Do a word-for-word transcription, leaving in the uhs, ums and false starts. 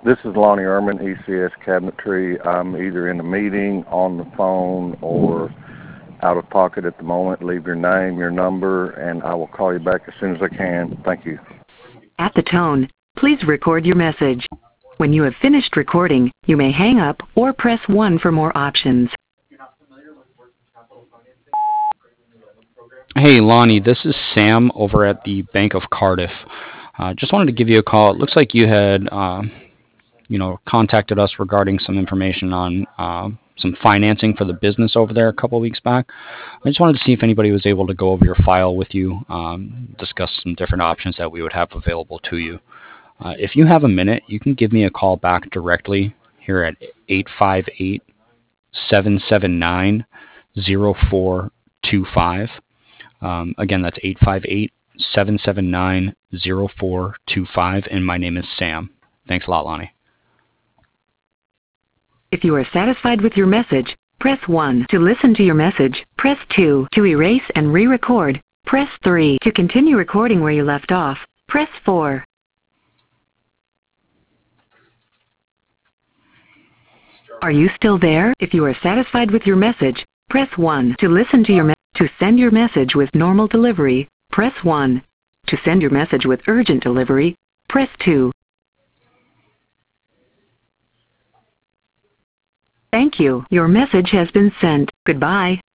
This is Lonnie Ehrman, E C S Cabinetry. I'm either in a meeting, on the phone, or out of pocket at the moment. Leave your name, your number, and I will call you back as soon as I can. Thank you. At the tone, please record your message. When you have finished recording, you may hang up or press one for more options. Hey Lonnie, this is Sam over at the Bank of Cardiff. Uh, just wanted to give you a call. It looks like you had, uh, you know, contacted us regarding some information on uh, some financing for the business over there a couple of weeks back. I just wanted to see if anybody was able to go over your file with you, um, discuss some different options that we would have available to you. Uh, if you have a minute, you can give me a call back directly here at eight five eight, seven seven nine, zero four two five. Um, again, that's eight five eight, seven seven nine, zero four two five, and my name is Sam. Thanks a lot, Lonnie. If you are satisfied with your message, press one. To listen to your message, press two. To erase and re-record, press three. To continue recording where you left off, press four. Are you still there? If you are satisfied with your message, press one. To listen to your message, to send your message with normal delivery, press one. To send your message with urgent delivery, press two. Thank you. Your message has been sent. Goodbye.